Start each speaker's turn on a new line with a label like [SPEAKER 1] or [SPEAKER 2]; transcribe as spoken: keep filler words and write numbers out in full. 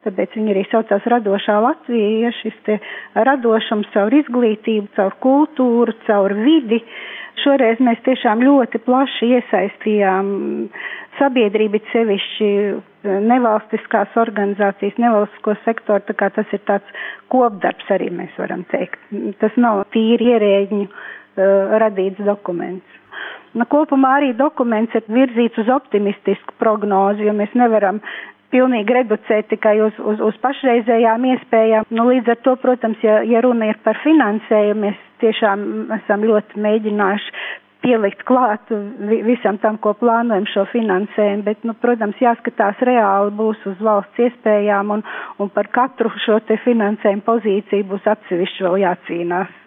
[SPEAKER 1] tāpēc viņi arī saucās Radošā Latvija, ja šis te radošums caur izglītību, caur kultūru, caur vidi. Šoreiz mēs tiešām ļoti plaši iesaistījām sabiedrību, sevišķi nevalstiskās organizācijas, nevalstisko sektoru, tā kā tas ir tāds kopdarbs arī, mēs varam teikt. Tas nav tīri ierēģiņu uh, radīts dokuments. Nu, kopumā arī dokuments ir virzīts uz optimistisku prognozi, jo mēs nevaram pilnīgi reducēt tikai uz, uz, uz pašreizējām iespējām. Nu, līdz ar to, protams, ja, ja runa ir par finansējumu, mēs tiešām esam ļoti mēģinājuši pielikt klāt visam tam, ko plānojam šo finansējumu, bet, nu, protams, jāskatās reāli būs uz valsts iespējām un, un par katru šo te finansējumu pozīciju būs atsevišķi vēl jācīnās.